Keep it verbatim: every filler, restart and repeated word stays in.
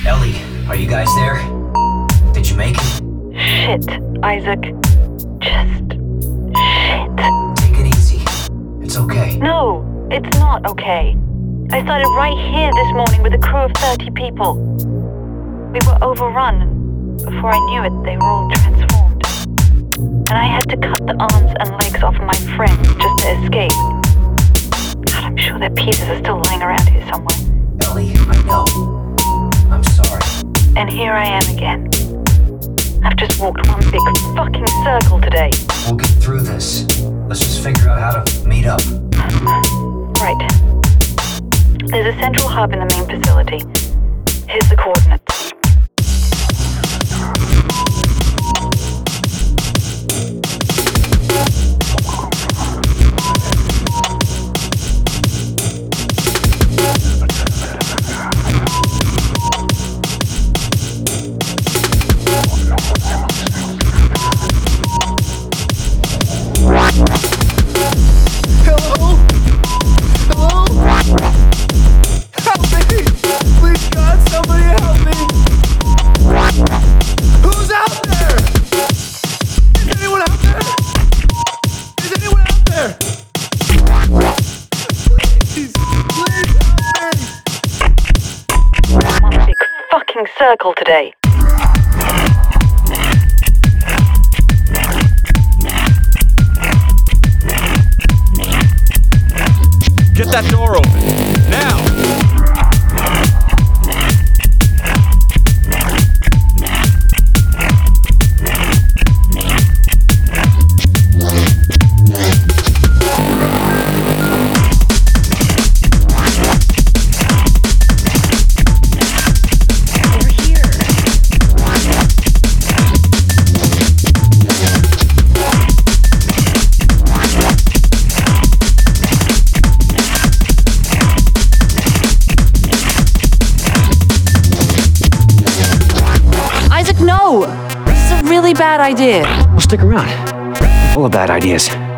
Ellie, are you guys there? Did you make it? Shit, Isaac. Just shit. Take it easy. It's okay. No, it's not okay. I started right here this morning with a crew of thirty people. We were overrun, and before I knew it, they were all transformed. And I had to cut the arms and legs off of my friends just to escape. God, I'm sure their pieces are still lying around here somewhere. Ellie, I know. I'm sorry. And here I am again. I've just walked one big fucking circle today. We'll get through this. Let's just figure out how to meet up. Right. There's a central hub in the main facility. Here's the coordinates. Hello? Hello? Help me! Please, God, somebody help me! Who's out there? Is anyone out there? Is anyone out there? Please, please help me! One big fucking circle today. Get that door open, now! No! This is a really bad idea. Well, stick around. I'm full of bad ideas.